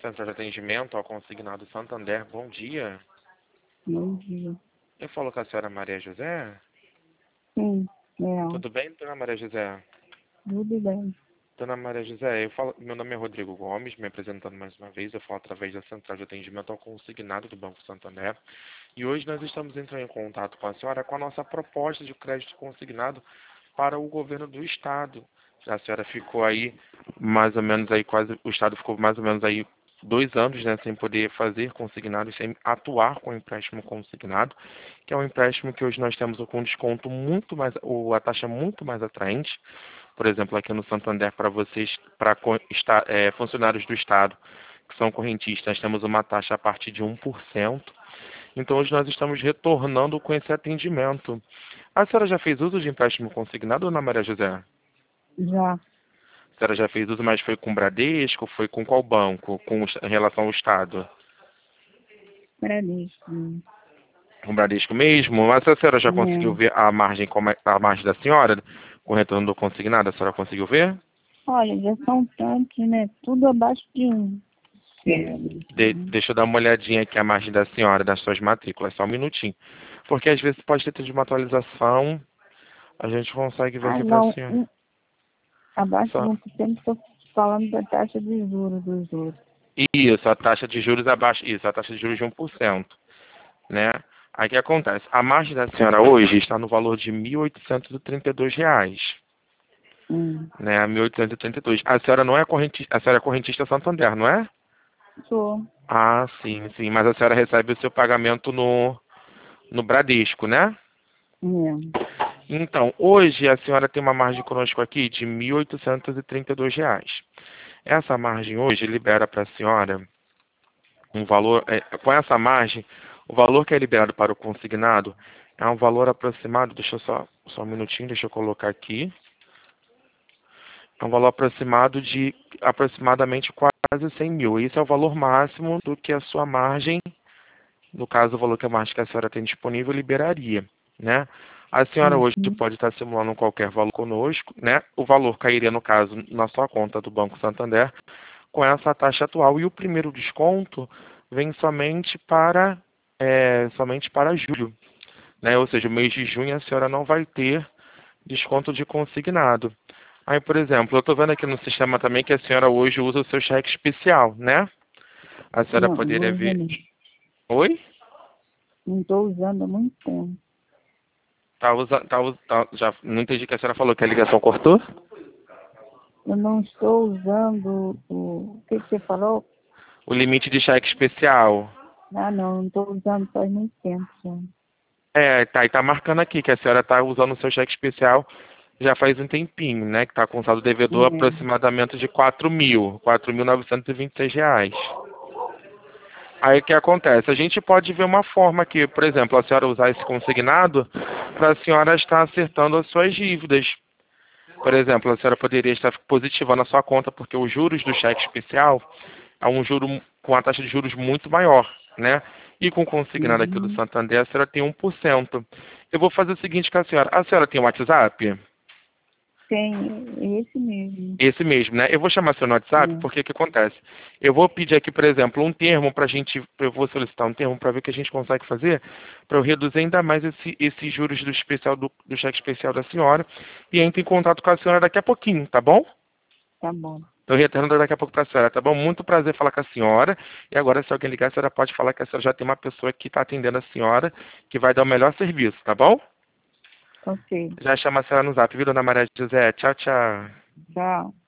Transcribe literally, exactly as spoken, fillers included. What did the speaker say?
Central de Atendimento ao Consignado Santander. Bom dia. Bom dia. Eu falo com a senhora Maria José. Sim, é. Tudo bem, dona Maria José? Tudo bem. Dona Maria José, eu falo, meu nome é Rodrigo Gomes, me apresentando mais uma vez. Eu falo através da Central de Atendimento ao Consignado do Banco Santander. E hoje nós estamos entrando em contato com a senhora com a nossa proposta de crédito consignado para o governo do Estado. A senhora ficou aí mais ou menos aí quase, o Estado ficou mais ou menos aí dois anos, né, sem poder fazer consignado, sem atuar com o empréstimo consignado, que é um empréstimo que hoje nós temos com um desconto muito mais, ou a taxa muito mais atraente. Por exemplo, aqui no Santander, para vocês, para é, funcionários do Estado, que são correntistas, nós temos uma taxa a partir de um por cento. Então, hoje nós estamos retornando com esse atendimento. A senhora já fez uso de empréstimo consignado, Ana Maria José? Já. A senhora já fez uso, mas foi com o Bradesco? Foi com qual banco? Com, em relação ao Estado? Bradesco. Com o Bradesco mesmo? Mas a senhora já conseguiu É. ver a margem, como é, a margem da senhora com o retorno do consignado? A senhora conseguiu ver? Olha, já são tantos, né? Tudo abaixo de um. De, deixa eu dar uma olhadinha aqui a margem da senhora, das suas matrículas, só um minutinho. Porque às vezes pode ter de uma atualização, a gente consegue ver Ah, aqui para a não. senhora. Um, abaixo Só. de um por cento, estou falando da taxa de juros dos outros. Isso, a taxa de juros abaixo, isso, a taxa de juros de um por cento, né? Aí o que acontece? A margem da senhora hoje está no valor de mil oitocentos e trinta e dois reais, Hum. né? mil oitocentos e trinta e dois. A senhora não é correntista, a senhora é correntista Santander, não é? Sou. Ah, sim, sim, mas a senhora recebe o seu pagamento no, no Bradesco, né? É. Então, hoje a senhora tem uma margem conosco aqui de mil oitocentos e trinta e dois reais. Essa margem hoje libera para a senhora um valor, é, com essa margem, o valor que é liberado para o consignado é um valor aproximado, deixa eu só, só um minutinho, deixa eu colocar aqui, é um valor aproximado de aproximadamente quase cem mil. Isso é o valor máximo do que a sua margem, no caso o valor que a margem que a senhora tem disponível, liberaria, né? A senhora hoje Uhum. pode estar simulando qualquer valor conosco, né? O valor cairia, no caso, na sua conta do Banco Santander, com essa taxa atual. E o primeiro desconto vem somente para, é, somente para julho, né? Ou seja, o mês de junho a senhora não vai ter desconto de consignado. Aí, por exemplo, eu estou vendo aqui no sistema também que a senhora hoje usa o seu cheque especial, né? A senhora Não, não poderia uso ver... não. Oi? Não estou usando há muito tempo. Tá usando, tá, us- tá, já não entendi o que a senhora falou, que a ligação cortou? Eu não estou usando o... O que, que você falou? O limite de cheque especial. Ah, não, não estou usando faz muito tempo já. É, tá, e tá marcando aqui que a senhora tá usando o seu cheque especial já faz um tempinho, né? Que tá com saldo devedor É. aproximadamente de quatro mil, quatro mil novecentos e vinte e seis reais. Aí o que acontece? A gente pode ver uma forma que, por exemplo, a senhora usar esse consignado para a senhora estar acertando as suas dívidas. Por exemplo, a senhora poderia estar positivando a sua conta porque os juros do cheque especial é um juro com a taxa de juros muito maior, né? E com o consignado aqui do Uhum. Santander, a senhora tem um por cento. Eu vou fazer o seguinte com a senhora. A senhora tem um WhatsApp? Tem esse mesmo. Esse mesmo, né? Eu vou chamar seu no WhatsApp É. porque o que acontece? Eu vou pedir aqui, por exemplo, um termo para a gente, eu vou solicitar um termo para ver o que a gente consegue fazer para eu reduzir ainda mais esse, esses juros do especial do, do cheque especial da senhora e entro em contato com a senhora daqui a pouquinho, tá bom? Tá bom. Eu retorno daqui a pouco para a senhora, tá bom? Muito prazer falar com a senhora. E agora, se alguém ligar, a senhora pode falar que a senhora já tem uma pessoa que está atendendo a senhora, que vai dar o melhor serviço, tá bom? Ok. Já chama a senhora no zap, viu, dona Maria José? Tchau, tchau. Tchau.